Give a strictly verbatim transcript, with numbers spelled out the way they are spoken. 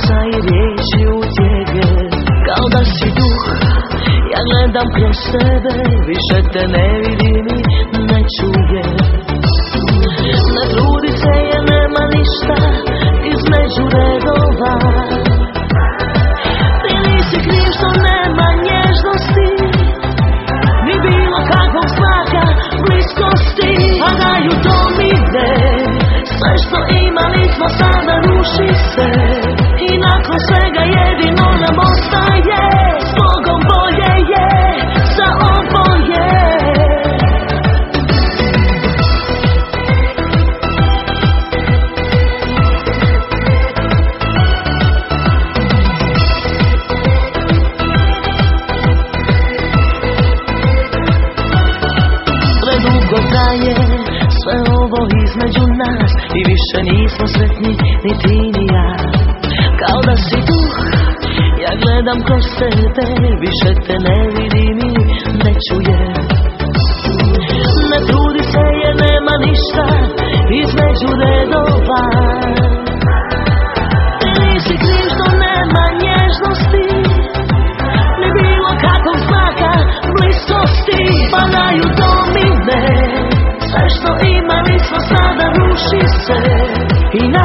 glasa i riječi utjege, kao da si duh. Ja gledam kroz sebe, više te ne vidim i ne čujem. Ne trudi se jer nema ništa između redova. Ti nisi kriv što nema nježnosti, ni bilo kakvog znaka bliskosti. Padaju domine, sve što imali smo sada ruši se. I nakon svega jedino nam ostaje, s Bogom bolje je za oboje. Predugo traje sve ovo između nas i više nismo sretni ni ti ni ja. Kao da si duh, ja gledam kroz tebe, više te ne vidim i ne čujem. Ne trudi se jer nema ništa između redova. Ti nisi kriv što nema nježnosti, ni bilo kakvog znaka bliskosti. Padaju domine, sve što imali smo sada ruši se. I na